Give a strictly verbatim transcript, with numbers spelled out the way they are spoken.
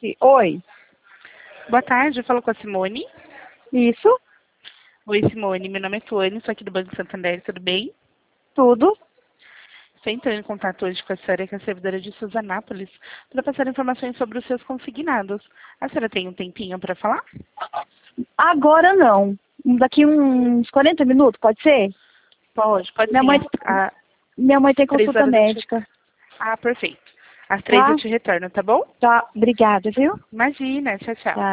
Oi. Boa tarde, eu falo com a Simone. Isso? Oi, Simone, meu nome é Tuane, sou aqui do Banco Santander, tudo bem? Tudo? Estou entrando em contato hoje com a senhora, que é a servidora de Suzanápolis, para passar informações sobre os seus consignados. A senhora tem um tempinho para falar? Agora não. Daqui uns quarenta minutos, pode ser? Pode, pode Minha sim. mãe, Às minha mãe tem três consulta horas eu te... médica. Ah, perfeito. Às três Tá? eu te retorno, tá bom? Tá. Obrigada, viu? Imagina, tchau, tchau. Tá.